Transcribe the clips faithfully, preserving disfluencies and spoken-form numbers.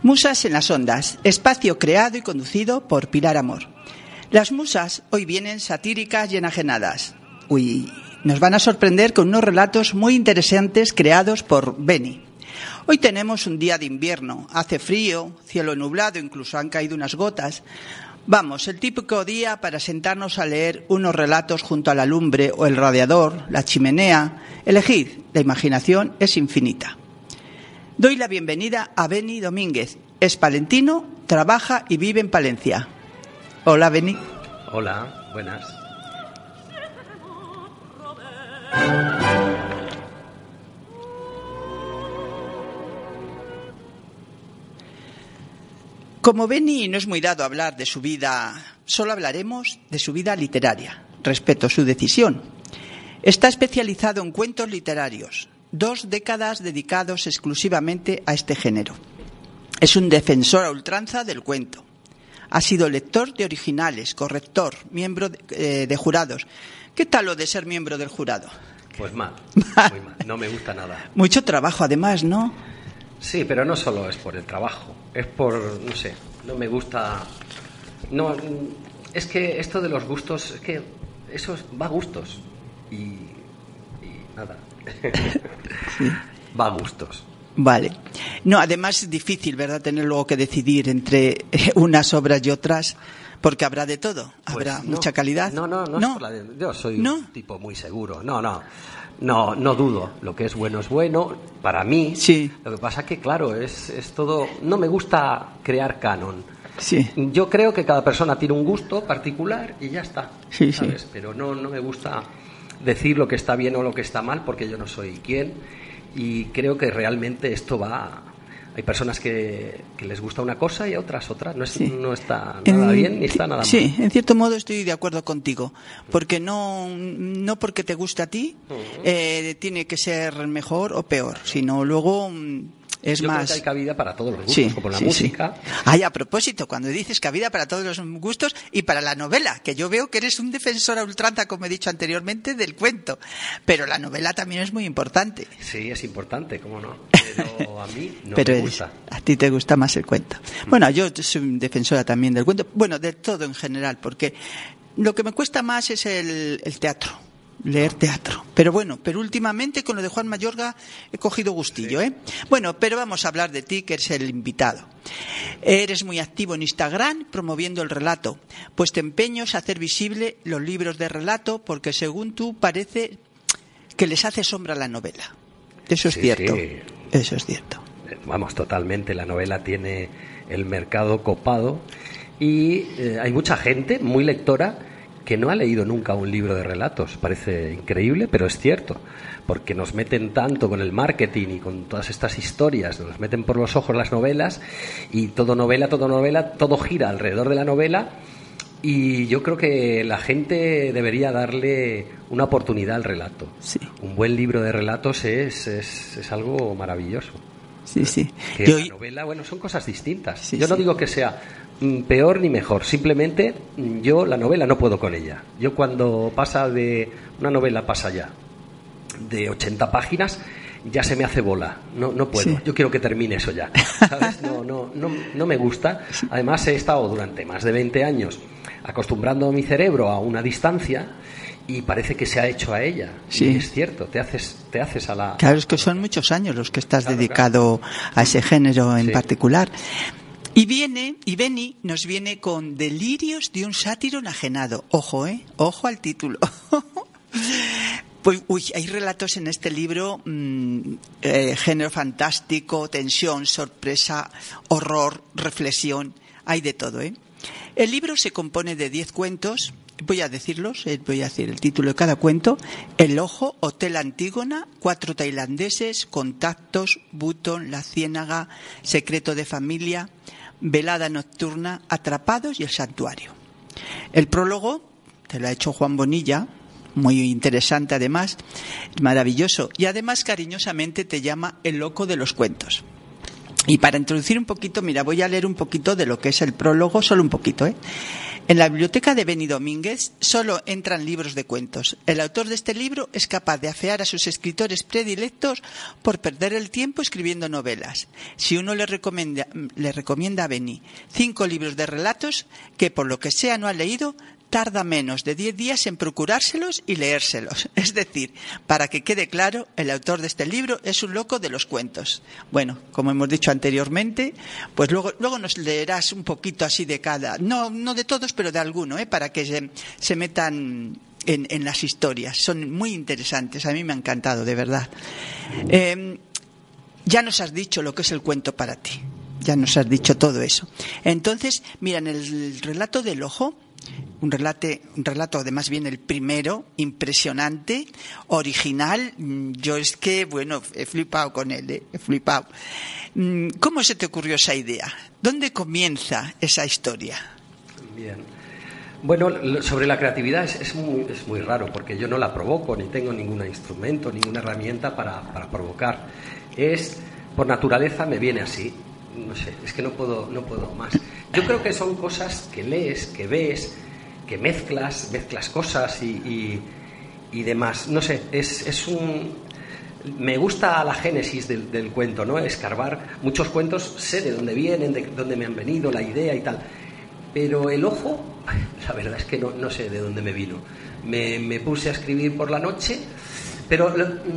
Musas en las ondas, espacio creado y conducido por Pilar Amor. Las musas hoy vienen satíricas y enajenadas. Uy, nos van a sorprender con unos relatos muy interesantes creados por Beni. Hoy tenemos un día de invierno, hace frío, cielo nublado, incluso han caído unas gotas. Vamos, el típico día para sentarnos a leer unos relatos junto a la lumbre o el radiador, la chimenea. Elegid, la imaginación es infinita. Doy la bienvenida a Beni Domínguez. Es palentino, trabaja y vive en Palencia. Hola, Beni. Hola, buenas. Como Beni no es muy dado a hablar de su vida, solo hablaremos de su vida literaria. Respeto su decisión. Está especializado en cuentos literarios. Dos décadas dedicados exclusivamente a este género. Es un defensor a ultranza del cuento. Ha sido lector de originales, corrector, miembro de, eh, de jurados. ¿Qué tal lo de ser miembro del jurado? Pues mal, muy mal. No me gusta nada. Mucho trabajo además, ¿no? Sí, pero no solo es por el trabajo. Es por, no sé, no me gusta... No, es que esto de los gustos, es que eso va a gustos. Y, y nada... Sí. Va a gustos. Vale. No, además es difícil, ¿verdad?, tener luego que decidir entre unas obras y otras, porque habrá de todo. Habrá Pues no, mucha calidad. No, no, no. ¿No? Es por la de, yo soy ¿No? un tipo muy seguro. No, no. No, no dudo. Lo que es bueno es bueno. Para mí. Sí. Lo que pasa que, claro, es, es todo... No me gusta crear canon. Sí. Yo creo que cada persona tiene un gusto particular y ya está. Sí, ¿sabes? sí. Pero no, no me gusta decir lo que está bien o lo que está mal, porque yo no soy quien, y creo que realmente esto va... Hay personas que, que les gusta una cosa y a otras otras. No, es, Sí. no está En- nada bien ni está nada mal. Sí, en cierto modo estoy de acuerdo contigo, porque no, no porque te guste a ti eh, tiene que ser mejor o peor, sino luego mm, es Yo creo más... que hay cabida para todos los gustos, Sí, como la sí, música. sí. Ay, a propósito, cuando dices cabida para todos los gustos y para la novela, que yo veo que eres un defensor a ultranza, como he dicho anteriormente, del cuento, pero la novela también es muy importante. Sí, es importante, cómo no. Pero a mí no Pero me eres- gusta. a ti te gusta más el cuento. Bueno, yo soy defensora también del cuento, bueno, de todo en general, porque lo que me cuesta más es el, el teatro, leer teatro. Pero bueno, pero últimamente con lo de Juan Mayorga he cogido gustillo, ¿eh? Bueno, pero vamos a hablar de ti, que eres el invitado. Eres muy activo en Instagram promoviendo el relato, pues te empeñas a hacer visible los libros de relato, porque según tú parece que les hace sombra a la novela. Eso es Sí, cierto. sí. Eso es cierto. Vamos, totalmente. La novela tiene el mercado copado y eh, hay mucha gente muy lectora que no ha leído nunca un libro de relatos. Parece increíble, pero es cierto, porque nos meten tanto con el marketing y con todas estas historias, nos meten por los ojos las novelas y todo novela, todo novela, todo gira alrededor de la novela. Y yo creo que la gente debería darle una oportunidad al relato. Sí. Un buen libro de relatos es, es, es algo maravilloso. Sí, sí. Que Yo- la novela, bueno, son cosas distintas. Sí, yo no sí. digo que sea mm, peor ni mejor, simplemente mm, yo la novela no puedo con ella. Yo cuando pasa de... Una novela pasa ya de ochenta páginas, ya se me hace bola. No, no puedo. Sí. Yo quiero que termine eso ya. ¿Sabes? No, no, no, no me gusta. Además he estado durante más de veinte años acostumbrando mi cerebro a una distancia y parece que se ha hecho a ella. Sí. Y es cierto, te haces, te haces a la... Claro, es que son muchos años los que estás Claro, dedicado a ese género en Sí. particular. Y viene, y Beni nos viene con Delirios de un sátiro enajenado. Ojo, ¿eh? Ojo al título. Pues, uy, hay relatos en este libro, mmm, eh, género fantástico, tensión, sorpresa, horror, reflexión, hay de todo, ¿eh? El libro se compone de diez cuentos, voy a decirlos, eh, voy a decir el título de cada cuento: El Ojo, Hotel Antígona, Cuatro Tailandeses, Contactos, Button, La Ciénaga, Secreto de Familia, Velada Nocturna, Atrapados y El Santuario. El prólogo te lo ha hecho Juan Bonilla, muy interesante además, maravilloso, y además cariñosamente te llama El Loco de los Cuentos. Y para introducir un poquito, mira, voy a leer un poquito de lo que es el prólogo, solo un poquito, ¿eh? En la biblioteca de Beni Domínguez solo entran libros de cuentos. El autor de este libro es capaz de afear a sus escritores predilectos por perder el tiempo escribiendo novelas. Si uno le recomienda, le recomienda a Beni cinco libros de relatos que por lo que sea no ha leído, tarda menos de diez días en procurárselos y leérselos. Es decir, para que quede claro, el autor de este libro es un loco de los cuentos. Bueno, como hemos dicho anteriormente, pues luego, luego nos leerás un poquito así de cada, no, no de todos, pero de alguno, ¿eh? Para que se, se metan en, en las historias. Son muy interesantes, a mí me ha encantado, de verdad. Eh, ya nos has dicho lo que es el cuento para ti, ya nos has dicho todo eso. Entonces, mira, en el relato del ojo, Un relato, un relato, además bien el primero, impresionante, original. Yo es que, bueno, he flipado con él, ¿eh? he flipado. ¿Cómo se te ocurrió esa idea? ¿Dónde comienza esa historia? Bien. Bueno, sobre la creatividad es, es, muy, es muy raro, porque yo no la provoco, ni tengo ningún instrumento, ninguna herramienta para, para provocar. Es, por naturaleza, me viene así. No sé, es que no puedo, no puedo más. Yo creo que son cosas que lees, que ves, que mezclas, mezclas cosas y, y, y demás. No sé, es, es un... Me gusta la génesis del, del cuento, ¿no? Escarbar muchos cuentos, sé de dónde vienen, de dónde me han venido, la idea y tal. Pero el ojo, la verdad es que no, no sé de dónde me vino. Me, me puse a escribir por la noche, pero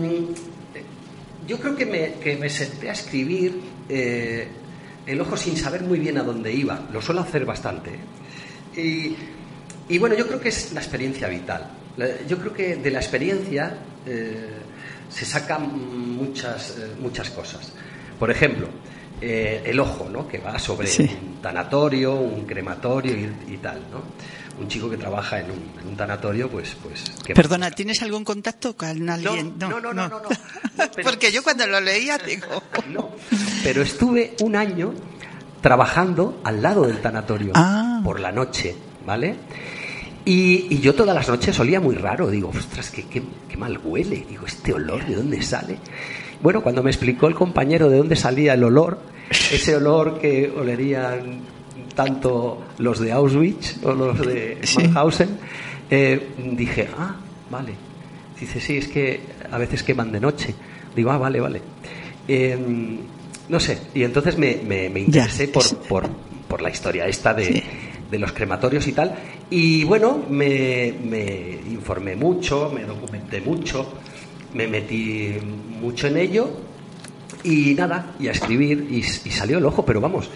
yo creo que me, que me senté a escribir... Eh, el ojo sin saber muy bien a dónde iba. Lo suelo hacer bastante. Y, y bueno, yo creo que es la experiencia vital. Yo creo que de la experiencia eh, se sacan muchas, eh, muchas cosas. Por ejemplo, eh, el ojo, ¿no? Que va sobre sí. un tanatorio, un crematorio y, y tal, ¿no? Un chico que trabaja en un, en un tanatorio, pues... pues Perdona, pasa? ¿Tienes algún contacto con alguien? No, no, no, no. no, no, no, no Porque yo cuando lo leía digo... No, pero estuve un año trabajando al lado del tanatorio, ah. por la noche, ¿vale? Y, y yo todas las noches olía muy raro. Digo, ostras, qué, qué, qué mal huele. Digo, ¿este olor de dónde sale? Bueno, cuando me explicó el compañero de dónde salía el olor, ese olor que olerían... tanto los de Auschwitz o los de Mauthausen, sí. eh, dije, ah, vale. Dice, sí, es que a veces queman de noche. Digo, ah, vale, vale. Eh, no sé, y entonces me, me, me interesé por, por, por la historia esta de, sí. de los crematorios y tal. Y bueno, me, me informé mucho, me documenté mucho, me metí mucho en ello y nada, y a escribir, y, y salió el ojo, pero vamos...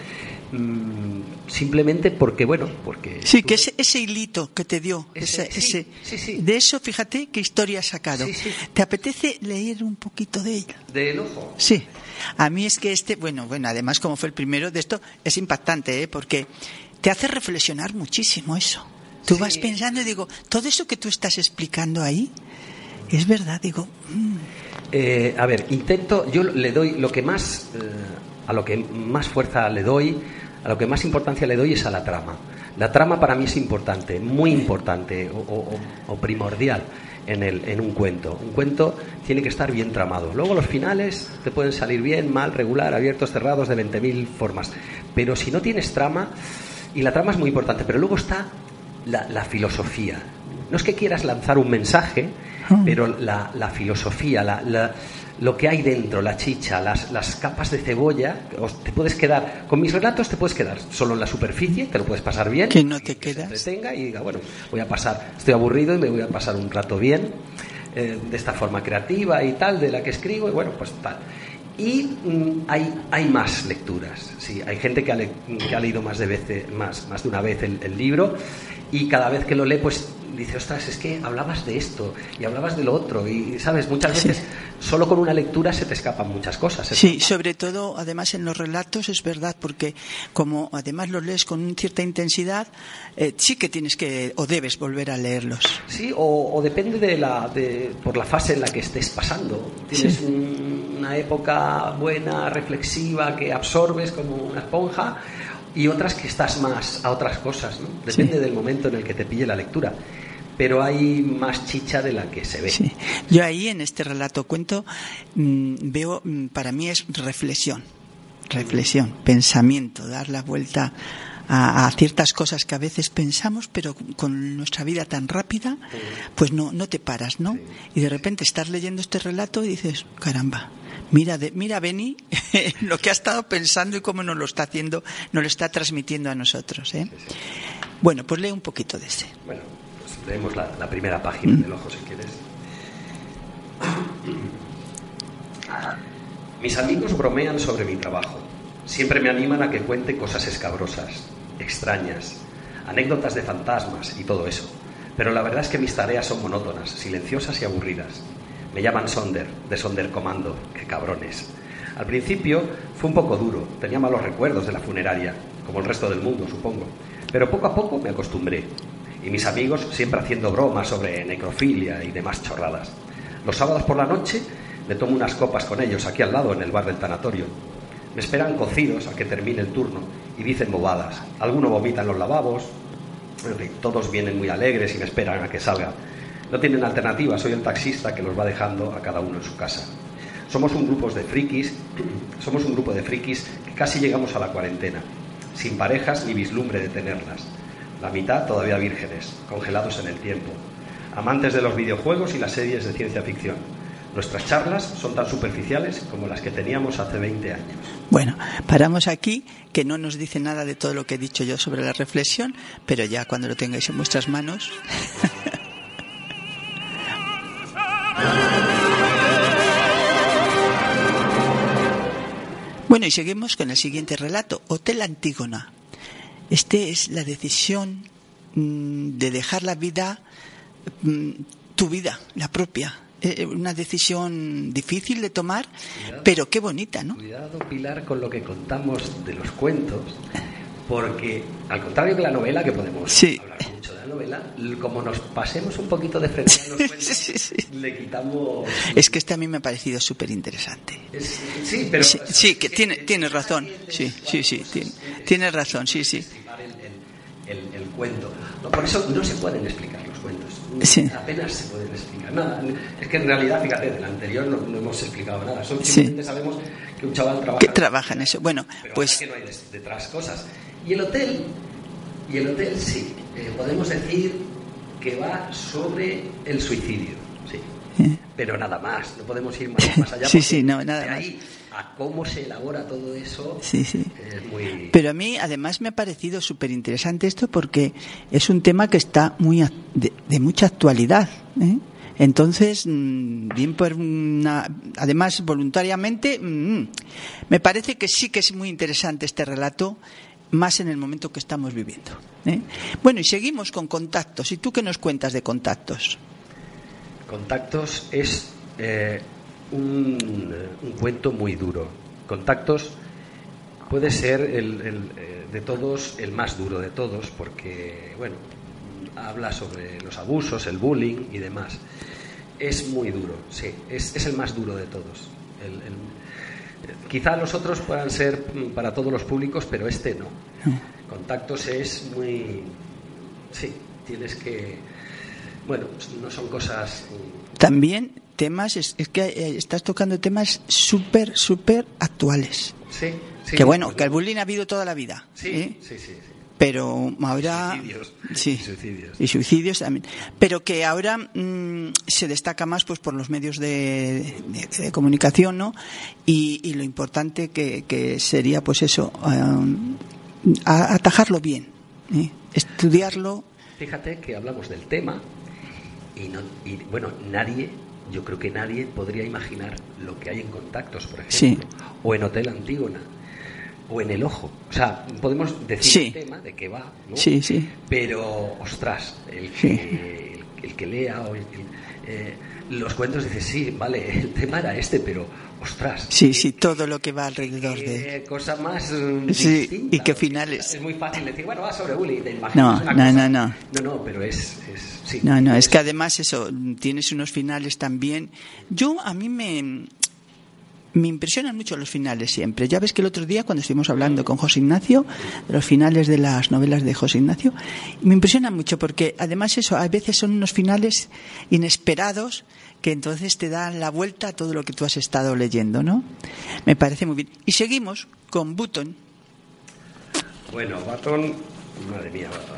simplemente porque bueno porque sí que ese, ese hilito que te dio ese, ese, ese, sí, sí, sí. de eso fíjate qué historia has sacado. Sí, sí. ¿Te apetece leer un poquito de ella? ¿Del ojo? Sí, a mí es que este bueno bueno además como fue el primero de esto es impactante, ¿eh? Porque te hace reflexionar muchísimo eso. Tú sí. vas pensando y digo, todo eso que tú estás explicando ahí es verdad, digo mmm. eh, a ver, intento, yo le doy lo que más eh, a lo que más fuerza le doy, a lo que más importancia le doy es a la trama. La trama para mí es importante, muy importante o, o, o primordial en, el, en un cuento. Un cuento tiene que estar bien tramado. Luego los finales te pueden salir bien, mal, regular, abiertos, cerrados, de veinte mil formas. Pero si no tienes trama, y la trama es muy importante, pero luego está la, la filosofía. No es que quieras lanzar un mensaje, pero la, la filosofía, la... la lo que hay dentro, la chicha, las, las capas de cebolla, te puedes quedar, con mis relatos te puedes quedar solo en la superficie, te lo puedes pasar bien, que no te que quedas, se entretenga y diga, bueno, voy a pasar, estoy aburrido y me voy a pasar un rato bien, eh, de esta forma creativa y tal, de la que escribo, y bueno, pues tal. Y mm, hay, hay más lecturas, sí, hay gente que ha, le, que ha leído más de, veces, más, más de una vez el, el libro, y cada vez que lo lee, pues dice, ostras, es que hablabas de esto y hablabas de lo otro y, ¿sabes? Muchas veces sí. solo con una lectura se te escapan muchas cosas. ¿eh? Sí, sobre todo, además, en los relatos es verdad, porque como además los lees con cierta intensidad, eh, sí que tienes que, o debes volver a leerlos. Sí, o, o depende de la, de, por la fase en la que estés pasando. Tienes sí. un, una época buena, reflexiva, que absorbes como una esponja, y otras que estás más a otras cosas, ¿no? Depende sí. del momento en el que te pille la lectura. Pero hay más chicha de la que se ve. Sí. Yo ahí en este relato cuento mmm, veo, mmm, para mí es reflexión, reflexión, pensamiento, dar la vuelta a, a ciertas cosas que a veces pensamos, pero con nuestra vida tan rápida, pues no, no te paras, ¿no? Y de repente estás leyendo este relato y dices, caramba, mira, de, mira Beni, lo que ha estado pensando y cómo nos lo está haciendo, nos lo está transmitiendo a nosotros, ¿eh? Bueno, pues lee un poquito de ese. Bueno, pues leemos la, la primera página mm. del ojo, si quieres. Mis amigos bromean sobre mi trabajo. Siempre me animan a que cuente cosas escabrosas, extrañas, anécdotas de fantasmas y todo eso. Pero la verdad es que mis tareas son monótonas, silenciosas y aburridas. Me llaman Sonder, de Sonderkommando. ¡Qué cabrones! Al principio fue un poco duro, tenía malos recuerdos de la funeraria, como el resto del mundo, supongo. Pero poco a poco me acostumbré. Y mis amigos siempre haciendo bromas sobre necrofilia y demás chorradas. Los sábados por la noche me tomo unas copas con ellos aquí al lado, en el bar del tanatorio. Me esperan cocidos a que termine el turno y dicen bobadas. Alguno vomita en los lavabos. En fin, todos vienen muy alegres y me esperan a que salga. No tienen alternativa, soy el taxista que los va dejando a cada uno en su casa. Somos un grupo de frikis, somos un grupo de frikis que casi llegamos a la cuarentena, sin parejas ni vislumbre de tenerlas. La mitad todavía vírgenes, congelados en el tiempo. Amantes de los videojuegos y las series de ciencia ficción. Nuestras charlas son tan superficiales como las que teníamos hace veinte años. Bueno, paramos aquí, que no nos dice nada de todo lo que he dicho yo sobre la reflexión, pero ya cuando lo tengáis en vuestras manos. Bueno, y seguimos con el siguiente relato, Hotel Antígona. Este es la decisión mmm, de dejar la vida, mmm, tu vida, la propia. Eh, una decisión difícil de tomar, cuidado, pero qué bonita, ¿no? Cuidado, Pilar, con lo que contamos de los cuentos, porque al contrario que la novela, que podemos sí. hablar mucho de la novela, como nos pasemos un poquito de frente a los cuentos, sí, sí. le quitamos... Es que este a mí me ha parecido súper interesante. Sí, pero... Sí, sí que tiene, tienes razón, sí, sí, sí, tiene, tienes razón, sí, sí. El, el, el cuento. No, por eso no se pueden explicar los cuentos. Sí. Apenas se pueden explicar nada. Es que en realidad, fíjate, del anterior no, no hemos explicado nada. Simplemente sí. sabemos que un chaval trabaja... Que trabaja en eso. Bueno, pero pues... que no hay detrás cosas. Y el hotel, y el hotel sí, eh, podemos decir que va sobre el suicidio. Sí. ¿Eh? Pero nada más. No podemos ir más, más allá. Sí, sí, no, nada de más. Ahí, a cómo se elabora todo eso, sí, sí. es muy... Pero a mí además me ha parecido súper interesante esto porque es un tema que está muy de, de mucha actualidad, ¿eh? Entonces, bien por una, además voluntariamente, me parece que sí que es muy interesante este relato, más en el momento que estamos viviendo, ¿eh? Bueno, y seguimos con Contactos. ¿Y tú qué nos cuentas de Contactos? Contactos es... Eh... Un, un cuento muy duro. Contactos puede ser el, el, de todos el más duro de todos porque, bueno, habla sobre los abusos, el bullying y demás. Es muy duro, sí, es, es el más duro de todos. El, el, quizá los otros puedan ser para todos los públicos, pero este no. Contactos es muy... Sí, tienes que... Bueno, no son cosas... También temas, es, es que eh, estás tocando temas súper, súper actuales. Sí, sí. Que bueno, pues que el bullying ha habido toda la vida. Sí, ¿eh? sí, sí, sí. Pero ahora... Suicidios. Sí, y suicidios. Y suicidios también. Pero que ahora mmm, se destaca más pues por los medios de, de, de comunicación, ¿no? Y, y lo importante que, que sería, pues eso, um, a, atajarlo bien, ¿eh? Estudiarlo. Fíjate que hablamos del tema y, no, y bueno, nadie... Yo creo que nadie podría imaginar lo que hay en Contactos, por ejemplo, sí. o en Hotel Antígona, o en El Ojo. O sea, podemos decir sí. el tema de qué va, ¿no? Sí, sí. Pero, ostras, el que, sí. el, el que lea o el, el, eh, los cuentos dice, sí, vale, el tema era este, pero, ostras. Sí, qué, sí, todo lo que va alrededor qué de... cosa más um, sí, distinta. Y qué finales. Es muy fácil decir, bueno, va sobre bullying, te imaginas no, una no, cosa. No, no, no. No, pero es... es sí, no, no, es que además eso, tienes unos finales también. Yo, a mí me... Me impresionan mucho los finales siempre. Ya ves que el otro día, cuando estuvimos hablando con José Ignacio, de los finales de las novelas de José Ignacio, me impresionan mucho porque, además, eso, a veces son unos finales inesperados que entonces te dan la vuelta a todo lo que tú has estado leyendo, ¿no? Me parece muy bien. Y seguimos con Button. Bueno, Baton, madre mía, Baton.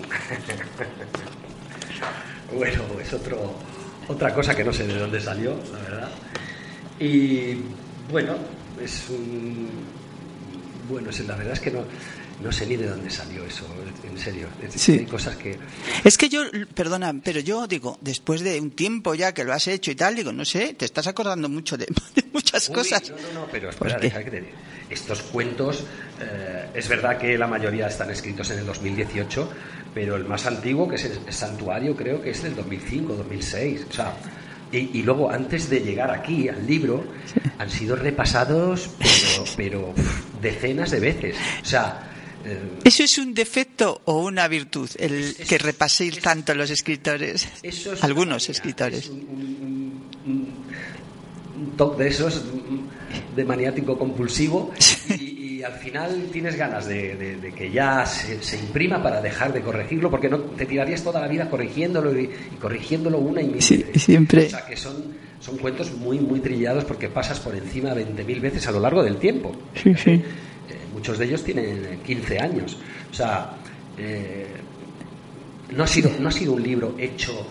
Bueno, es otro, otra cosa que no sé de dónde salió, la verdad. Y bueno, es un... Bueno, la verdad es que no, no sé ni de dónde salió eso, en serio. Es, sí. Hay cosas que... Es que yo, perdona, pero yo digo, después de un tiempo ya que lo has hecho y tal, digo, no sé, te estás acordando mucho de, de muchas Uy, cosas. No, no, no, pero espera, deja que te diga. Estos cuentos, eh, es verdad que la mayoría están escritos en el dos mil dieciocho, pero el más antiguo, que es el, el Santuario, creo que es del dos mil cinco, dos mil seis, o sea... Y, y luego, antes de llegar aquí al libro, sí. han sido repasados, pero, pero uf, decenas de veces. O sea... Eh, ¿Eso es un defecto o una virtud, el es, es, que repaséis es, tanto los escritores? Eso es Algunos una, escritores. Es un, un, un, un toque de esos, de maniático compulsivo, y, y al final tienes ganas de, de, de que ya se, se imprima para dejar de corregirlo, porque no te tirarías toda la vida corrigiéndolo y, y corrigiéndolo una y mil sí, veces. Siempre. O sea, que son, son cuentos muy, muy trillados porque pasas por encima veinte mil veces a lo largo del tiempo. Sí, sí. Eh, muchos de ellos tienen quince años. O sea, eh, no, ha sido, no ha sido un libro hecho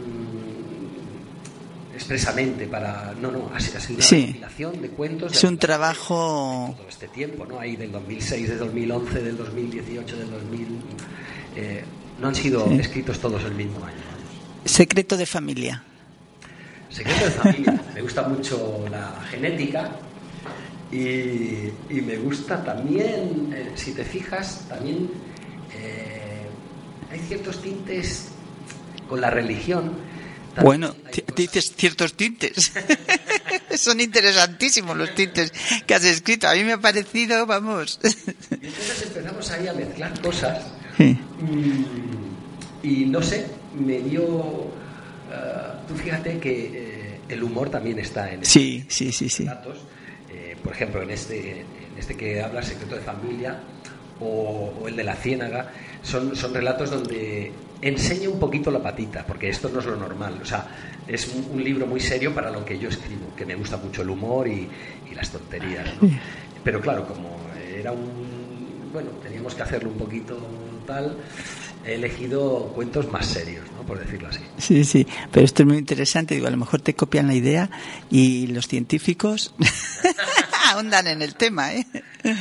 expresamente para... No, no, ha sido una sí. compilación de cuentos... Es de un trabajo... todo este tiempo, ¿no? Hay del dos mil seis, del dos mil once, del dos mil dieciocho, del dos mil... Eh, no han sido sí. escritos todos el mismo año. Secreto de familia. Secreto de familia. Me gusta mucho la genética y, y me gusta también, eh, si te fijas, también eh, hay ciertos tintes con la religión. También bueno, dices ciertos tintes. Son interesantísimos los tintes que has escrito. A mí me ha parecido, vamos. Y entonces empezamos ahí a mezclar cosas. Sí. Y, y no sé, me dio... Uh, tú fíjate que eh, el humor también está en sí, estos sí, sí, sí. relatos. Eh, por ejemplo, en este, en este que habla, Secreto de Familia, o, o el de La Ciénaga, son, son relatos donde enseña un poquito la patita, porque esto no es lo normal. O sea, es un, un libro muy serio para lo que yo escribo, que me gusta mucho el humor y, y las tonterías, ¿no? Pero claro, como era un... Bueno, teníamos que hacerlo un poquito tal, he elegido cuentos más serios, ¿no? Por decirlo así. Sí, sí, pero esto es muy interesante. Digo, a lo mejor te copian la idea y los científicos ahondan en el tema, ¿eh?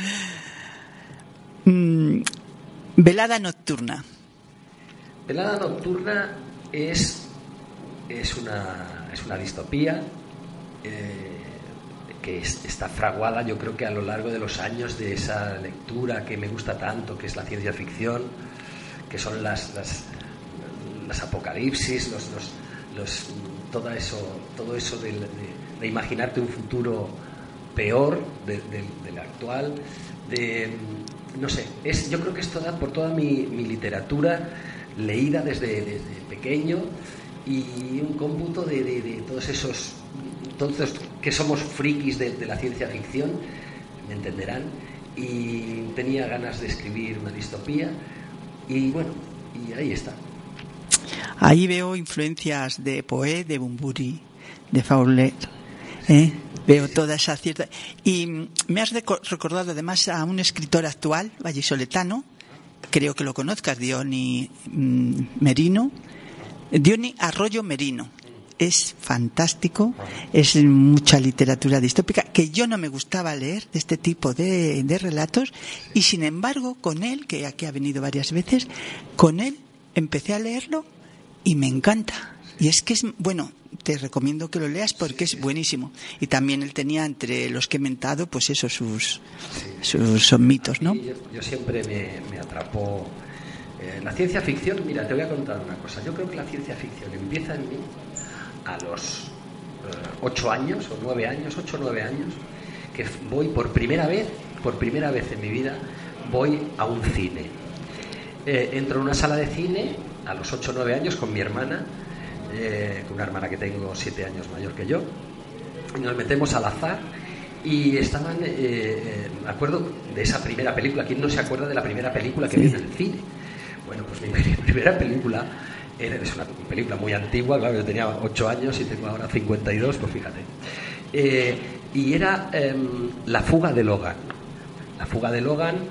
Mm, velada nocturna. Velada nocturna es, es, una, es una distopía eh, que es, está fraguada, yo creo que a lo largo de los años de esa lectura que me gusta tanto, que es la ciencia ficción, que son las, las, las apocalipsis, los, los, los, todo eso, todo eso de, de, de imaginarte un futuro peor del de, de actual, de, no sé, es, yo creo que es toda, por toda mi, mi literatura leída desde, desde pequeño, y un cómputo de, de, de todos esos, todos que somos frikis de, de la ciencia ficción, me entenderán, y tenía ganas de escribir una distopía, y bueno, y ahí está. Ahí veo influencias de Poe, de Bunbury, de Fauler, ¿eh? Veo toda esa cierta... Y me has recordado además a un escritor actual, vallisoletano, creo que lo conozcas, Diony Merino, Diony Arroyo Merino. Es fantástico, es mucha literatura distópica que yo no me gustaba leer de este tipo de, de relatos, y sin embargo con él, que aquí ha venido varias veces, con él empecé a leerlo y me encanta. Y es que es, bueno, te recomiendo que lo leas porque es buenísimo. Y también él tenía entre los que he mentado, pues eso, sus, sus son mitos, ¿no? Yo, yo siempre me, me atrapó eh, la ciencia ficción. Mira, te voy a contar una cosa. Yo creo que la ciencia ficción empieza en mí a los eh, ocho años o nueve años, ocho o nueve años, que voy por primera vez, por primera vez en mi vida, voy a un cine. Eh, entro en una sala de cine a los ocho o nueve años con mi hermana, eh, con una hermana que tengo siete años mayor que yo, y nos metemos al azar y estaban, eh, me acuerdo de esa primera película. ¿Quién no se acuerda de la primera película que sí. vio en el cine? Bueno, pues mi primera película era, es una película muy antigua, claro, yo tenía ocho años y tengo ahora cincuenta y dos, pues fíjate, eh, y era eh, La fuga de Logan. La fuga de Logan,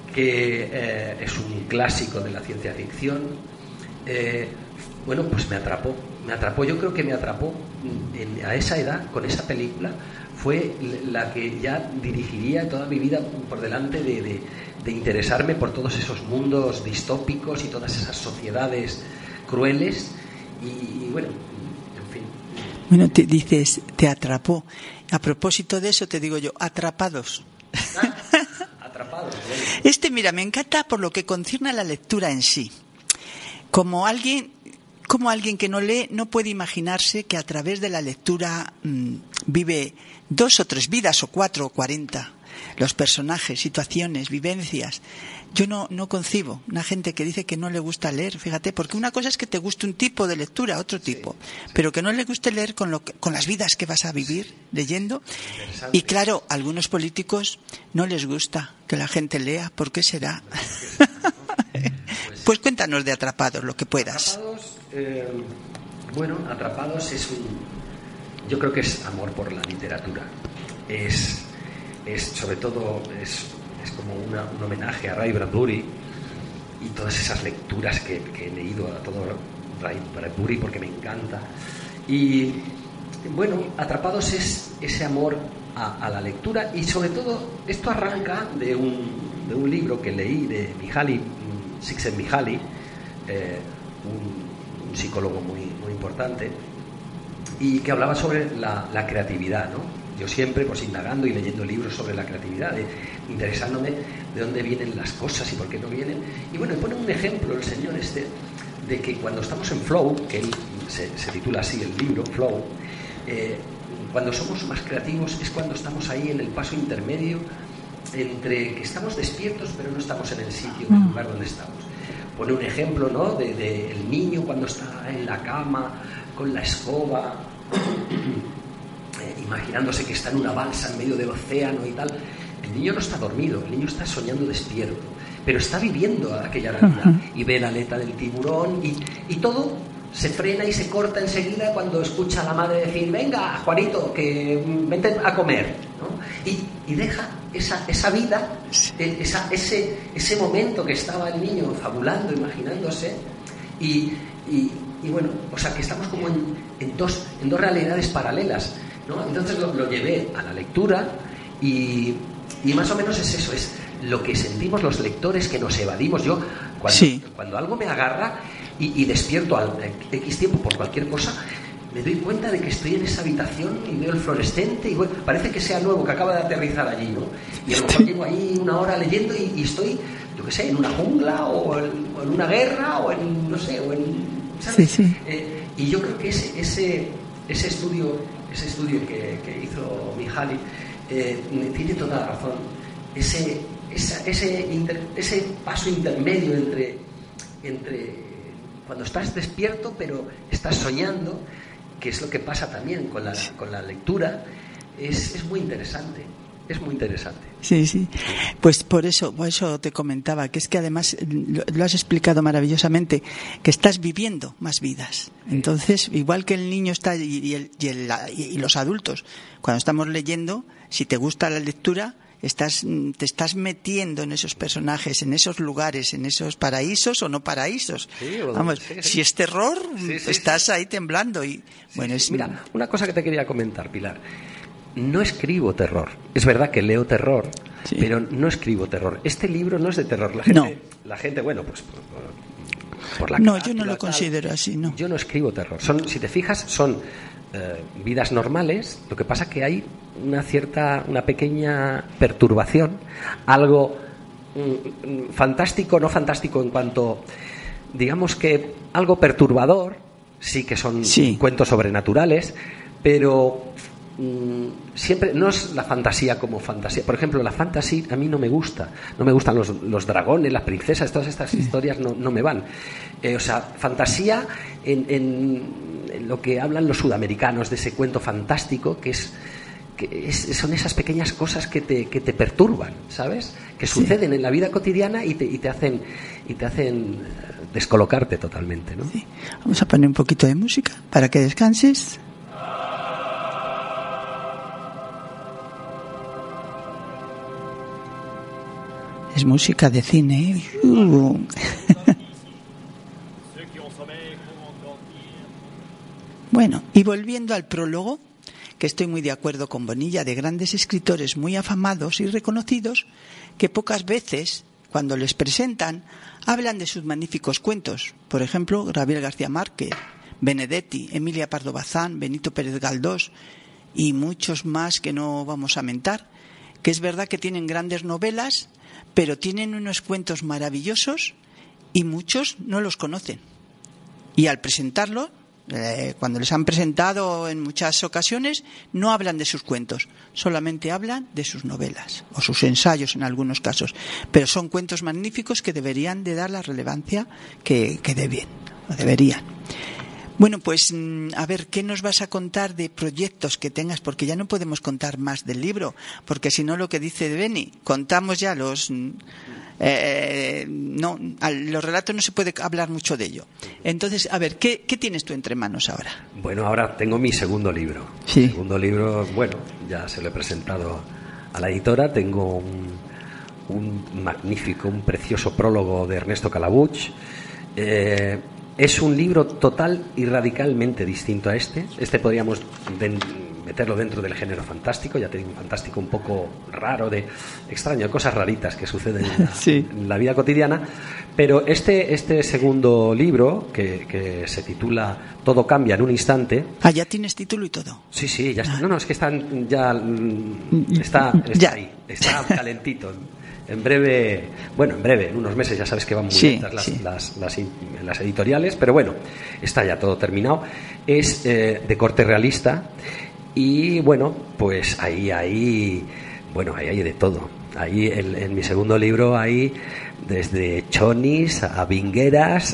que eh, es un clásico de la ciencia ficción. Eh, bueno, pues me atrapó, me atrapó, yo creo que me atrapó en, a esa edad, con esa película, fue la que ya dirigiría toda mi vida por delante de, de, de interesarme por todos esos mundos distópicos y todas esas sociedades crueles y, y bueno, en fin. Bueno, te dices, te atrapó. A propósito de eso te digo yo, atrapados. Ah, atrapados. Bueno. Este, mira, me encanta por lo que concierne a la lectura en sí. Como alguien, como alguien que no lee no puede imaginarse que a través de la lectura mmm, vive dos o tres vidas o cuatro o cuarenta. Los personajes, situaciones, vivencias. Yo no, no concibo una gente que dice que no le gusta leer, fíjate, porque una cosa es que te guste un tipo de lectura, otro tipo, sí, sí. Pero que no le guste leer con, lo que, con las vidas que vas a vivir sí. leyendo. Y claro, a algunos políticos no les gusta que la gente lea, ¿por qué será? Pues, pues cuéntanos de Atrapados, lo que puedas. Atrapados, eh, bueno, Atrapados es un, yo creo que es amor por la literatura, es, es sobre todo, es es como una, un homenaje a Ray Bradbury y todas esas lecturas que, que he leído a todo Ray Bradbury porque me encanta. Y bueno, Atrapados es ese amor a, a la lectura y sobre todo esto arranca de un, de un libro que leí de Mihaly, Csikszentmihalyi, eh, un, un psicólogo muy, muy importante, y que hablaba sobre la, la creatividad, ¿no? Yo siempre, pues indagando y leyendo libros sobre la creatividad, de, interesándome de dónde vienen las cosas y por qué no vienen. Y bueno, pone un ejemplo el señor este, de que cuando estamos en flow, que él se, se titula así el libro, Flow, eh, cuando somos más creativos es cuando estamos ahí en el paso intermedio entre que estamos despiertos pero no estamos en el sitio, en el lugar donde estamos. Pone un ejemplo, ¿no?, de, de el niño cuando está en la cama con la escoba, eh, imaginándose que está en una balsa en medio del océano y tal. El niño no está dormido, el niño está soñando despierto, pero está viviendo aquella realidad. Uh-huh. Y ve la aleta del tiburón y, y todo se frena y se corta enseguida cuando escucha a la madre decir: venga, Juanito, que vente a comer, ¿no? Y, y deja esa, esa vida, esa, ese, ese momento que estaba el niño fabulando, imaginándose, y, y, y bueno, o sea que estamos como en, en, dos, en dos realidades paralelas, ¿no? Entonces lo, lo llevé a la lectura y, y más o menos es eso, es lo que sentimos los lectores, que nos evadimos. Yo cuando, sí. cuando algo me agarra y, y despierto al X tiempo por cualquier cosa, me doy cuenta de que estoy en esa habitación y veo el fluorescente y bueno, parece que sea nuevo, que acaba de aterrizar allí, ¿no? Y a lo mejor llevo ahí una hora leyendo y, y estoy, yo qué sé, en una jungla o en, o en una guerra o en, no sé, o en, ¿sabes? Sí, sí. Eh, y yo creo que ese, ese, ese estudio, ese estudio que, que hizo Mihaly eh, tiene toda la razón. Ese, esa, ese, inter, ese paso intermedio entre, entre cuando estás despierto pero estás soñando, que es lo que pasa también con la, con la lectura, es, es muy interesante, es muy interesante. Sí, sí. Pues por eso, por eso te comentaba, que es que además lo, lo has explicado maravillosamente, que estás viviendo más vidas. Entonces, igual que el niño está y, y, el, y, el, y los adultos, cuando estamos leyendo, si te gusta la lectura, estás te estás metiendo en esos personajes, en esos lugares, en esos paraísos o no paraísos. Sí, vamos, sí, sí. Si es terror, sí, sí, estás sí. ahí temblando y sí, bueno, sí. es... Mira, una cosa que te quería comentar, Pilar. No escribo terror. Es verdad que leo terror, sí. pero no escribo terror. Este libro no es de terror. La gente, no. la gente bueno, pues por, por la No, yo no lo tal, considero así, no. Yo no escribo terror. Son, si te fijas, son eh, vidas normales. Lo que pasa que hay una cierta, una pequeña perturbación, algo mm, fantástico, no fantástico en cuanto, digamos que algo perturbador, sí que son sí. cuentos sobrenaturales, pero mm, siempre no es la fantasía como fantasía. Por ejemplo, la fantasía a mí no me gusta, no me gustan los, los dragones, las princesas, todas estas sí. historias no, no me van. Eh, o sea, fantasía en, en, en lo que hablan los sudamericanos de ese cuento fantástico que es que es, son esas pequeñas cosas que te, que te perturban, ¿sabes? Que suceden sí. en la vida cotidiana y te, y te hacen y te hacen descolocarte totalmente, ¿no? Sí. Vamos a poner un poquito de música para que descanses. Es música de cine, ¿eh? Uh. Bueno, y volviendo al prólogo, que estoy muy de acuerdo con Bonilla, de grandes escritores muy afamados y reconocidos, que pocas veces, cuando les presentan, hablan de sus magníficos cuentos. Por ejemplo, Gabriel García Márquez, Benedetti, Emilia Pardo Bazán, Benito Pérez Galdós y muchos más que no vamos a mentar, que es verdad que tienen grandes novelas, pero tienen unos cuentos maravillosos y muchos no los conocen. Y al presentarlo, eh, cuando les han presentado en muchas ocasiones, no hablan de sus cuentos, solamente hablan de sus novelas o sus ensayos en algunos casos. Pero son cuentos magníficos que deberían de dar la relevancia que, que deben, o deberían. Bueno, pues a ver, ¿qué nos vas a contar de proyectos que tengas? Porque ya no podemos contar más del libro, porque si no, lo que dice Beni, contamos ya los... Eh, no, los relatos no se puede hablar mucho de ello. Entonces, a ver, ¿qué, qué tienes tú entre manos ahora? Bueno, ahora tengo mi segundo libro. Sí. Mi segundo libro, bueno, ya se lo he presentado a la editora. Tengo un, un magnífico, un precioso prólogo de Ernesto Calabuch. Eh, Es un libro total y radicalmente distinto a este. Este podríamos den- meterlo dentro del género fantástico, ya tengo un fantástico un poco raro, de extraño, de cosas raritas que suceden en la, sí. en la vida cotidiana. Pero este, este segundo libro, que, que se titula Todo cambia en un instante... Ah, ya tienes título y todo. Sí, sí, ya está. No, no, es que están ya está, está ya. ahí, está calentito. En breve, bueno, en breve, en unos meses, ya sabes que van muy sí, lentas las, sí. las, las, las editoriales, pero bueno, está ya todo terminado. Es eh, de corte realista y bueno, pues ahí, ahí, bueno, ahí hay de todo. Ahí en, en mi segundo libro hay desde chonis a vingueras.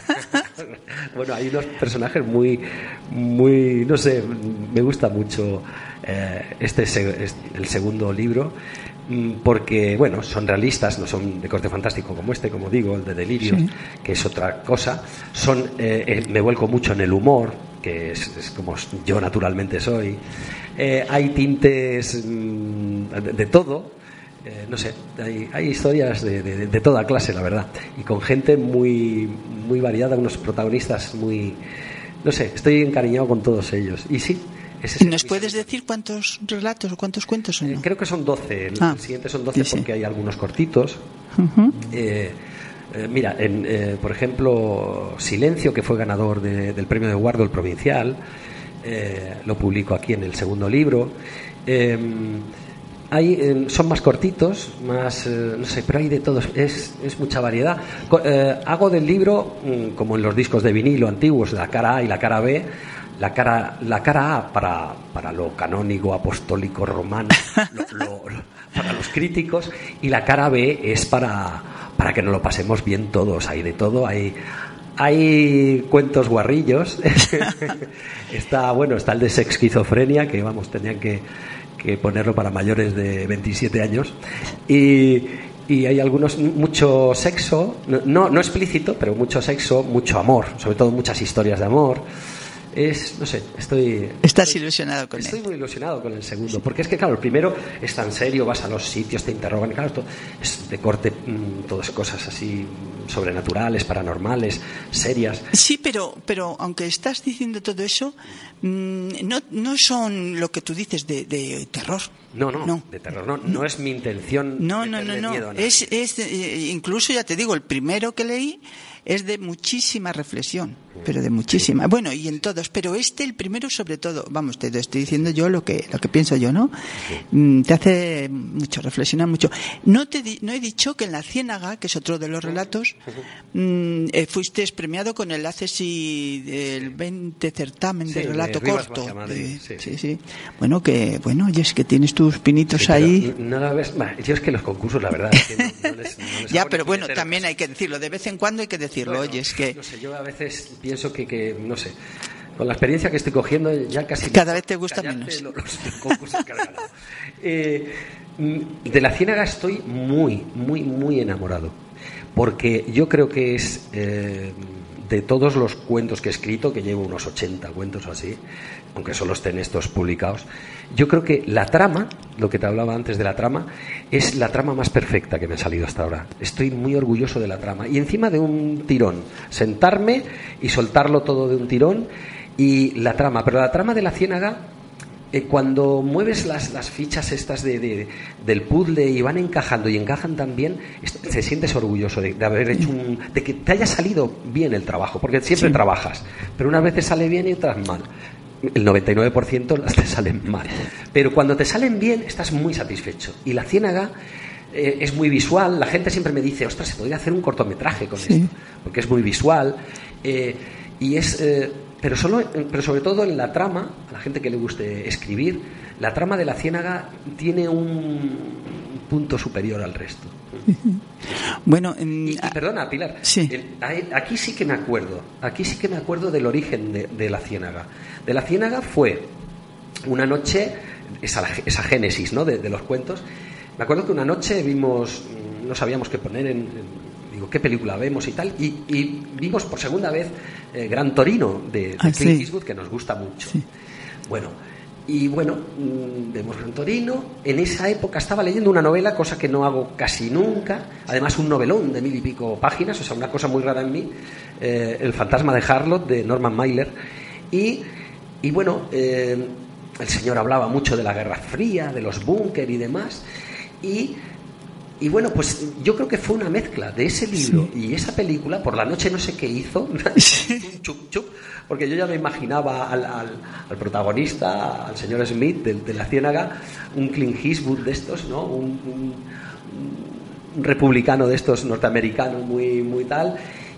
Bueno, hay unos personajes muy, muy, no sé, me gusta mucho eh, este, este el segundo libro. Porque, bueno, son realistas, no son de corte fantástico como este, como digo, el de Delirios, sí. que es otra cosa. Son, eh, me vuelco mucho en el humor, que es, es como yo naturalmente soy. Eh, hay tintes mmm, de, de todo, eh, no sé, hay, hay historias de, de, de toda clase, la verdad. Y con gente muy, muy variada, unos protagonistas muy... No sé, estoy encariñado con todos ellos. Y sí... ¿Y nos puedes decir cuántos relatos o cuántos cuentos son? ¿No? Creo que son doce. El ah, siguiente son doce sí, porque sí. hay algunos cortitos. Uh-huh. Eh, eh, mira, en, eh, por ejemplo, Silencio, que fue ganador de, del premio de Guardo el Provincial, eh, lo publico aquí en el segundo libro. Eh, hay, eh, son más cortitos, más, eh, no sé, pero hay de todos, es, es mucha variedad. Eh, hago del libro, como en los discos de vinilo antiguos, la cara A y la cara B. La cara, la cara A para, para lo canónico, apostólico, romano, lo, lo, lo, para los críticos, y la cara B es para, para que nos lo pasemos bien todos. Hay de todo, hay, hay cuentos guarrillos. Está, bueno, está el de sexquizofrenia, que vamos, tenían que, que ponerlo para mayores de veintisiete años. Y... Y hay algunos, mucho sexo, no, no explícito, pero mucho sexo, mucho amor, sobre todo muchas historias de amor. Es, no sé, estoy... Estás estoy, ilusionado con estoy él. Estoy muy ilusionado con el segundo, porque es que, claro, el primero es tan serio, vas a los sitios, te interrogan, claro, esto es de corte, mmm, todas cosas así sobrenaturales, paranormales, serias. Sí, pero, pero aunque estás diciendo todo eso, mmm, no, no son lo que tú dices de, de terror. No, no, no, de terror no, no, no es mi intención. No, no, no, no, no. Es, es, eh, incluso ya te digo, el primero que leí es de muchísima reflexión, pero de muchísima. Sí. Bueno, y en todos, pero este, el primero sobre todo, vamos, te estoy diciendo yo lo que lo que pienso yo, ¿no? Sí. Mm, te hace mucho, reflexionar mucho. No te di, no he dicho que en La Ciénaga, que es otro de los relatos, mm, eh, fuiste premiado con el A C S I del veinte certamen sí, de relato de corto. De, sí, sí, sí. Bueno, que, bueno, y es que tienes tus pinitos sí, ahí. No la ves, bah, yo es que los concursos, la verdad, es que no, no les, no les ya, pero bueno, también hay que decirlo, de vez en cuando hay que decirlo. Bueno, oye, es que... No sé, yo a veces pienso que, que, no sé, con la experiencia que estoy cogiendo ya casi... Cada vez te gusta menos. Los, los concursos que he ganado. Eh, de La Ciénaga estoy muy, muy, muy enamorado. Porque yo creo que es eh, de todos los cuentos que he escrito, que llevo unos ochenta cuentos o así, aunque solo estén estos publicados, yo creo que la trama, lo que te hablaba antes de la trama, es la trama más perfecta que me ha salido hasta ahora. Estoy muy orgulloso de la trama. Y encima de un tirón, sentarme y soltarlo todo de un tirón, y la trama. Pero la trama de La Ciénaga, eh, cuando mueves las, las fichas estas de, de, del puzzle y van encajando y encajan tan bien, te sientes orgulloso de, de haber hecho un... de que te haya salido bien el trabajo, porque siempre sí. trabajas, pero unas veces sale bien y otras mal. El noventa y nueve por ciento las te salen mal, pero cuando te salen bien estás muy satisfecho. Y La Ciénaga eh, es muy visual. La gente siempre me dice, ostras, se podría hacer un cortometraje con sí. esto, porque es muy visual, eh, y es eh, pero solo pero sobre todo en la trama. A la gente que le guste escribir, la trama de La Ciénaga tiene un punto superior al resto. Bueno, en... y, y perdona, Pilar, sí. el, aquí sí que me acuerdo, aquí sí que me acuerdo del origen de, de La Ciénaga. De La Ciénaga fue una noche, esa, esa génesis, ¿no?, de, de los cuentos. Me acuerdo que una noche vimos, no sabíamos qué poner en, en digo, qué película vemos y tal, y, y vimos por segunda vez eh, Gran Torino de, de ah, Clint sí. Eastwood, que nos gusta mucho. Sí. Bueno, y bueno, vemos Gran Torino. En esa época estaba leyendo una novela, cosa que no hago casi nunca, además un novelón de mil y pico páginas, o sea, una cosa muy rara en mí, eh, El fantasma de Harlot, de Norman Mailer. Y, y bueno, eh, el señor hablaba mucho de la Guerra Fría, de los búnker y demás, y Y bueno, pues yo creo que fue una mezcla de ese libro sí. y esa película. Por la noche no sé qué hizo, sí. un chup chup, porque yo ya me imaginaba al, al, al protagonista, al señor Smith de, de La Ciénaga, un Clint Eastwood de estos, ¿no? Un, un, un republicano de estos norteamericanos muy, muy tal,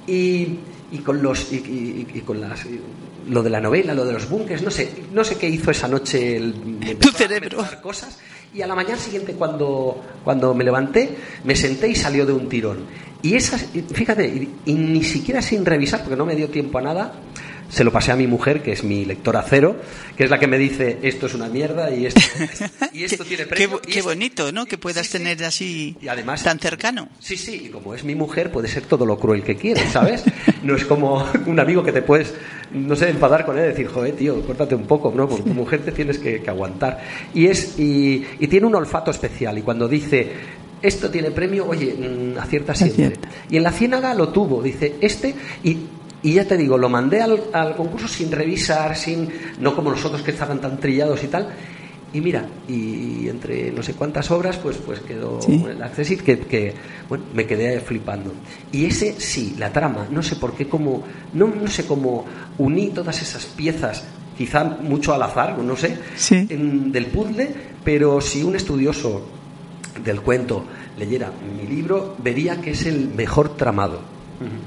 y, y con los y, y, y con las y, lo de la novela, lo de los búnkers, no sé, no sé qué hizo esa noche el, tu cerebro. Cosas. Y a la mañana siguiente, cuando, cuando me levanté, me senté y salió de un tirón. Y esas, fíjate, y, y ni siquiera sin revisar, porque no me dio tiempo a nada, se lo pasé a mi mujer, que es mi lectora cero, que es la que me dice, esto es una mierda y esto, y esto tiene premio. Qué, qué esto, bonito, ¿no? Que puedas sí, tener así y además, tan cercano. Sí, sí, y como es mi mujer, puede ser todo lo cruel que quiere, ¿sabes? No es como un amigo que te puedes, no sé, enfadar con él y decir, joder, tío, córtate un poco, ¿no? Con tu mujer te tienes que, que aguantar. Y, es, y, y tiene un olfato especial, y cuando dice, esto tiene premio, oye, mmm, acierta siempre. Acierta. Y en La Ciénaga lo tuvo, dice, este, y... Y ya te digo, lo mandé al, al concurso sin revisar, sin no como los otros que estaban tan trillados y tal. Y mira, y, y entre no sé cuántas obras, pues pues quedó ¿sí? el Accessit, que, que bueno, me quedé flipando. Y ese sí, la trama, no sé por qué, como no, no sé cómo uní todas esas piezas, quizá mucho al azar, no sé, ¿sí? en, del puzzle, pero si un estudioso del cuento leyera mi libro, vería que es el mejor tramado. Uh-huh.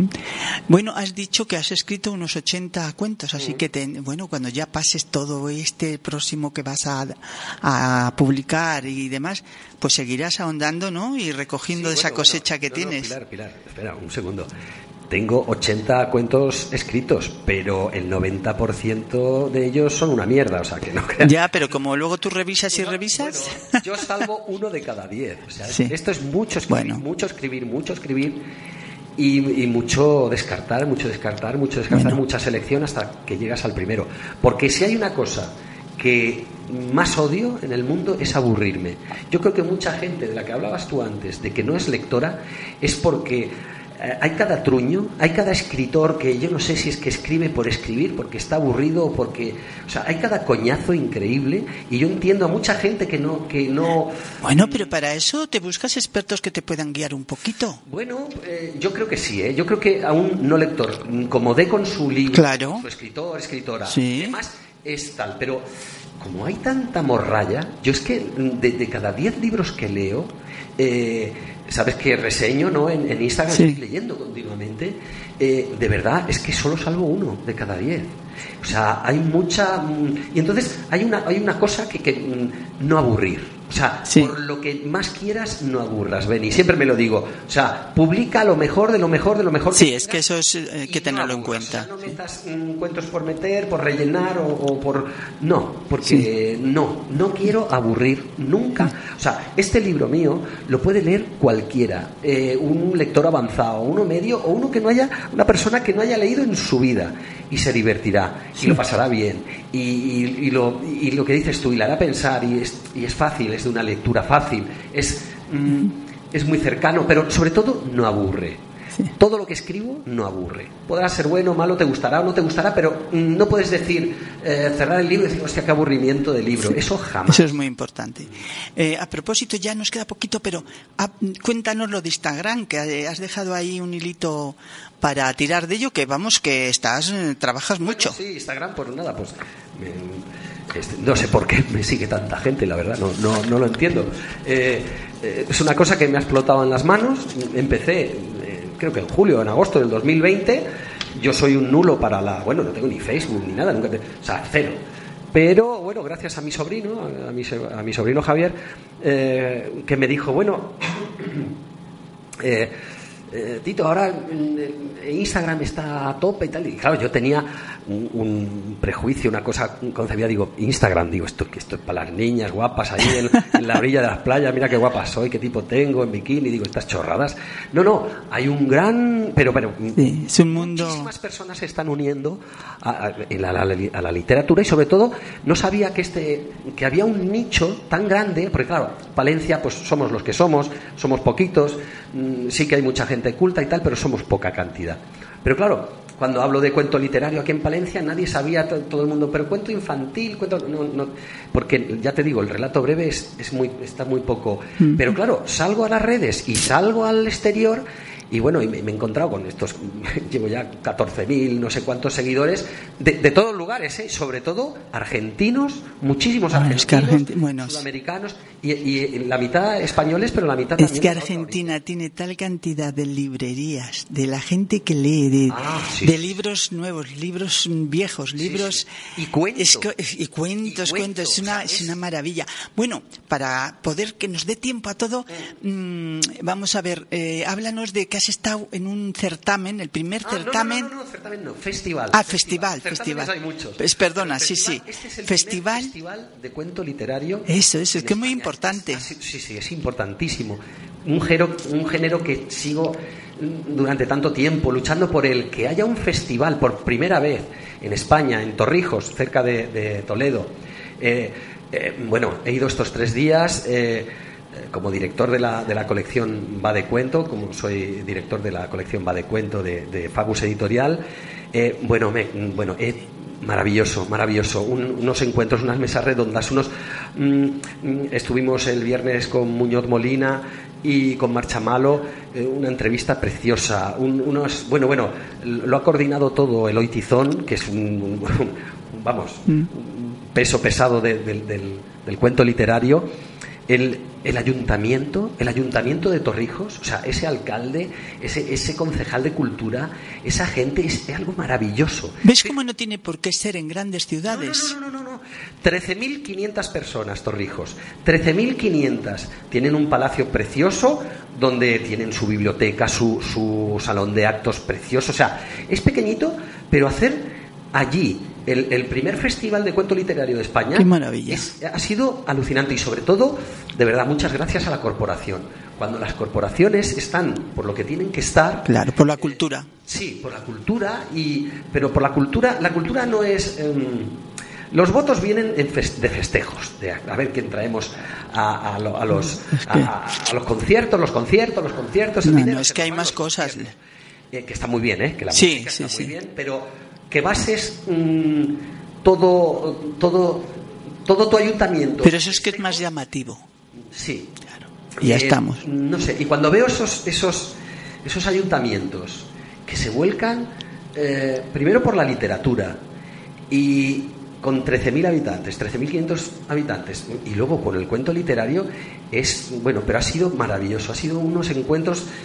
Bueno, has dicho que has escrito unos ochenta cuentos, así que te, bueno, cuando ya pases todo este próximo que vas a, a publicar y demás, pues seguirás ahondando, ¿no? Y recogiendo sí, esa bueno, cosecha bueno, que no, tienes. No, Pilar, Pilar, espera un segundo. Tengo ochenta cuentos escritos, pero el noventa por ciento de ellos son una mierda, o sea, que no creas. Ya, pero como luego tú revisas y no, revisas... Bueno, yo salvo uno de cada diez. O sea, sí. Esto es mucho escribir, bueno. mucho escribir, mucho escribir... Y, y mucho descartar, mucho descartar, mucho descartar, bueno. mucha selección hasta que llegas al primero. Porque si hay una cosa que más odio en el mundo es aburrirme. Yo creo que mucha gente de la que hablabas tú antes, de que no es lectora, es porque eh, hay cada truño, hay cada escritor que yo no sé si es que escribe por escribir, porque está aburrido o porque... O sea, hay cada coñazo increíble y yo entiendo a mucha gente que no... Que no bueno, pero para eso te buscas expertos que te puedan guiar un poquito. Bueno, eh, yo creo que sí, ¿eh? Yo creo que a un no lector, como dé con su libro, claro. su escritor, escritora, sí. además es tal, pero como hay tanta morralla, yo es que de, de cada diez libros que leo... Eh, sabes que reseño, ¿no? En, en Instagram sí. estoy leyendo continuamente. Eh, de verdad, es que solo salvo uno de cada diez. O sea, hay mucha... Y entonces hay una, hay una cosa que, que no aburrir. O sea, sí. Por lo que más quieras, no aburras, Beni. Siempre me lo digo. O sea, publica lo mejor de lo mejor de lo mejor. Sí, que es que eso es eh, que tenerlo no en cuenta. O sea, no metas mm, cuentos por meter, por rellenar o, o por... No, porque sí. no, no quiero aburrir nunca. O sea, este libro mío lo puede leer cualquiera. Eh, un lector avanzado, uno medio o uno que no haya... Una persona que no haya leído en su vida y se divertirá y sí. lo pasará bien. Y, y, y, lo, y lo que dices tú, y le hará pensar y es, y es fácil, es de una lectura fácil, es, mm, es muy cercano, pero sobre todo no aburre. Sí. Todo lo que escribo no aburre. Podrá ser bueno, malo, te gustará o no te gustará, pero mm, no puedes decir, eh, cerrar el libro y decir, hostia, qué aburrimiento de libro. Sí. Eso jamás. Eso es muy importante. Eh, a propósito, ya nos queda poquito, pero ah, cuéntanos lo de Instagram, que has dejado ahí un hilito para tirar de ello, que vamos, que estás, eh, trabajas mucho. Bueno, sí, Instagram, pues nada, pues... Me... Este, no sé por qué me sigue tanta gente, la verdad, no, no, no lo entiendo. Eh, eh, es una cosa que me ha explotado en las manos. Empecé, eh, creo que en julio o en agosto del dos mil veinte. Yo soy un nulo para la... Bueno, no tengo ni Facebook ni nada, nunca te, o sea, cero. Pero, bueno, gracias a mi sobrino, a mi, a mi sobrino Javier, eh, que me dijo, bueno... eh, Eh, Tito, ahora eh, Instagram está a tope y tal, y claro, yo tenía un, un prejuicio, una cosa concebida, digo, Instagram, digo, esto, esto es para las niñas guapas ahí en, en la orilla de las playas, mira qué guapa soy, qué tipo tengo en bikini, digo, estas chorradas. No, no, hay un gran, pero, pero sí, es un mundo... muchísimas personas se están uniendo a, a, a, la, a la literatura, y sobre todo no sabía que este, que había un nicho tan grande, porque claro, Palencia, pues somos los que somos, somos poquitos, mmm, sí que hay mucha gente culta y tal, pero somos poca cantidad. Pero claro, cuando hablo de cuento literario aquí en Palencia, nadie sabía, todo el mundo, pero cuento infantil, cuento, no, no, porque ya te digo, el relato breve es, es muy, está muy poco. Mm. Pero claro, salgo a las redes y salgo al exterior. Y bueno, y me, me he encontrado con estos, llevo ya catorce mil, no sé cuántos seguidores, de, de todos lugares, ¿eh? Sobre todo argentinos, muchísimos ah, argentinos, es que Argenti- bueno, sudamericanos, y, y la mitad españoles, pero la mitad es también... Es que Argentina tiene tal cantidad de librerías, de la gente que lee, de, ah, sí, de sí. libros nuevos, libros viejos, libros... Sí, sí. Y cuentos. Es, y cuentos, y cuentos, es una, es una maravilla. Bueno, para poder que nos dé tiempo a todo, mmm, vamos a ver, eh, háblanos de que has estado en un certamen, el primer ah, certamen... No, no, no, no, certamen no, festival. Ah, festival, festival. festival. Hay muchos. Pues perdona, sí, festival, sí. Este es el festival, festival de cuento literario. Eso, eso, es que es muy España. importante. Es, es, sí, sí, es importantísimo. Un género, un género que sigo durante tanto tiempo luchando por el que haya un festival por primera vez en España, en Torrijos, cerca de, de Toledo. Eh, eh, bueno, he ido estos tres días... Eh, como director de la, de la colección Va de Cuento, como soy director de la colección Va de Cuento de, de Fagus Editorial, eh, bueno, me, bueno eh, maravilloso, maravilloso, Un, unos encuentros, unas mesas redondas, unos mm, estuvimos el viernes con Muñoz Molina y con Marchamalo, eh, una entrevista preciosa, un, unos, bueno, bueno, lo ha coordinado todo Eloy Tizón, que es un, un, un vamos, mm. un peso pesado de, de, del, del cuento literario. El, el ayuntamiento, el ayuntamiento de Torrijos, o sea, ese alcalde, ese, ese concejal de cultura, esa gente es, es algo maravilloso. ¿Ves cómo no tiene por qué ser en grandes ciudades? No, no, no, no, no. trece mil quinientas personas, Torrijos. trece mil quinientas. Tienen un palacio precioso donde tienen su biblioteca, su, su salón de actos precioso. O sea, es pequeñito, pero hacer allí el, el primer festival de cuento literario de España. ¡Qué maravilla! Es, ha sido alucinante y sobre todo, de verdad, muchas gracias a la corporación. Cuando las corporaciones están por lo que tienen que estar... Claro, por la cultura. Eh, sí, por la cultura, y pero por la cultura... La cultura no es... Eh, los votos vienen en fest, de festejos, de a, a ver quién traemos a, a, lo, a, los, es que... a, a los conciertos, los conciertos, los conciertos... No, el dinero, no, es que hay más cosas. Eh, que está muy bien, ¿eh? Que la sí, música sí, está sí. muy bien, pero... que bases mmm, todo todo todo tu ayuntamiento. Pero eso es que es más llamativo. Sí, claro. Y ya eh, estamos. No sé, y cuando veo esos esos esos ayuntamientos que se vuelcan eh, primero por la literatura y con trece mil habitantes, trece mil quinientos habitantes, y luego con el cuento literario, es bueno, pero ha sido maravilloso, ha sido unos encuentros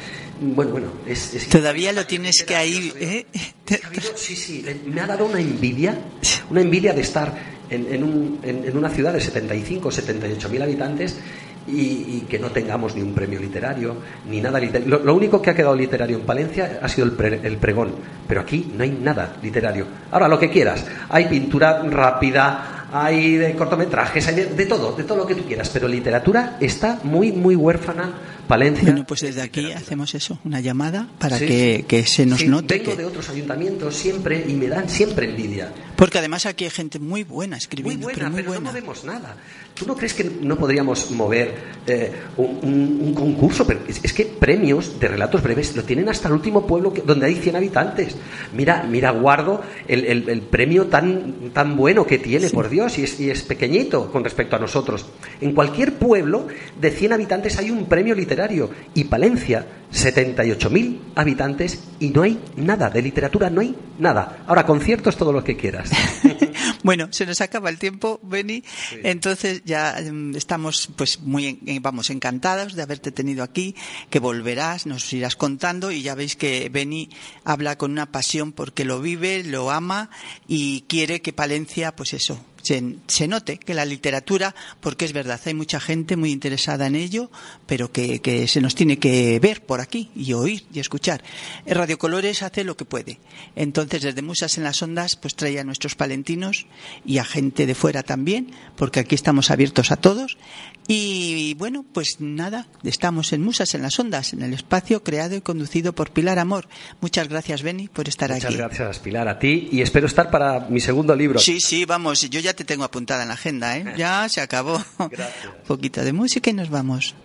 bueno, bueno, es... es Todavía lo tienes que ahí... ¿eh? Sí, sí, me ha dado una envidia, una envidia de estar en, en, un, en, en una ciudad de setenta y cinco, setenta y ocho mil habitantes y, y que no tengamos ni un premio literario, ni nada literario. Lo, lo único que ha quedado literario en Palencia ha sido el, pre, el pregón, pero aquí no hay nada literario. Ahora, lo que quieras, hay pintura rápida, hay de cortometrajes, hay de, de todo, de todo lo que tú quieras, pero literatura está muy, muy huérfana Palencia. Bueno, pues desde aquí hacemos eso, una llamada para sí, que, sí. que se nos sí, note. Vengo que... de otros ayuntamientos siempre y me dan siempre envidia. Porque además aquí hay gente muy buena escribiendo. Muy buena, pero, muy pero buena. no movemos nada. ¿Tú no crees que no podríamos mover eh, un, un, un concurso? Pero es, es que premios de relatos breves lo tienen hasta el último pueblo que, donde hay cien habitantes. Mira, mira Guardo, el, el, el premio tan, tan bueno que tiene, sí. por Dios, y es, y es pequeñito con respecto a nosotros. En cualquier pueblo de cien habitantes hay un premio literario. Y Palencia, setenta y ocho mil habitantes y no hay nada, de literatura no hay nada. Ahora, conciertos, todo lo que quieras. Bueno, se nos acaba el tiempo, Beni, sí. Entonces ya um, estamos pues muy, vamos, encantados de haberte tenido aquí, que volverás, nos irás contando y ya veis que Beni habla con una pasión porque lo vive, lo ama y quiere que Palencia, pues eso, Se, se note que la literatura, porque es verdad, hay mucha gente muy interesada en ello, pero que, que se nos tiene que ver por aquí y oír y escuchar. Radio Colores hace lo que puede. Entonces, desde Musas en las Ondas, pues trae a nuestros palentinos y a gente de fuera también, porque aquí estamos abiertos a todos. Y bueno, pues nada, estamos en Musas en las Ondas, en el espacio creado y conducido por Pilar Amor. Muchas gracias, Beni, por estar Muchas aquí. Muchas gracias, Pilar, a ti, y espero estar para mi segundo libro. Sí, sí, vamos, yo ya te tengo apuntada en la agenda, ¿eh? Ya se acabó. Gracias. Un poquito de música y nos vamos.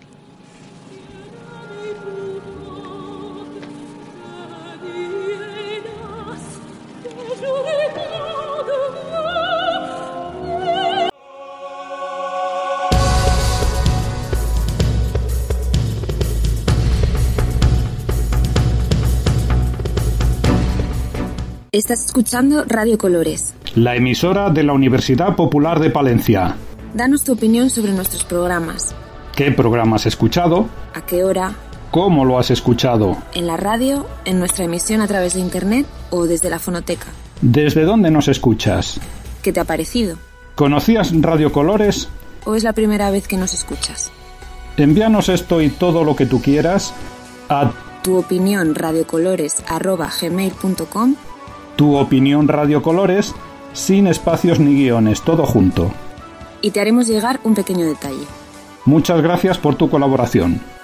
Estás escuchando Radio Colores, la emisora de la Universidad Popular de Palencia. Danos tu opinión sobre nuestros programas. ¿Qué programas has escuchado? ¿A qué hora? ¿Cómo lo has escuchado? ¿En la radio, en nuestra emisión a través de internet o desde la fonoteca? ¿Desde dónde nos escuchas? ¿Qué te ha parecido? ¿Conocías Radio Colores? ¿O es la primera vez que nos escuchas? Envíanos esto y todo lo que tú quieras a tu opinión radiocolores arroba gmail punto com. Tu opinión Radio Colores, sin espacios ni guiones, todo junto. Y te haremos llegar un pequeño detalle. Muchas gracias por tu colaboración.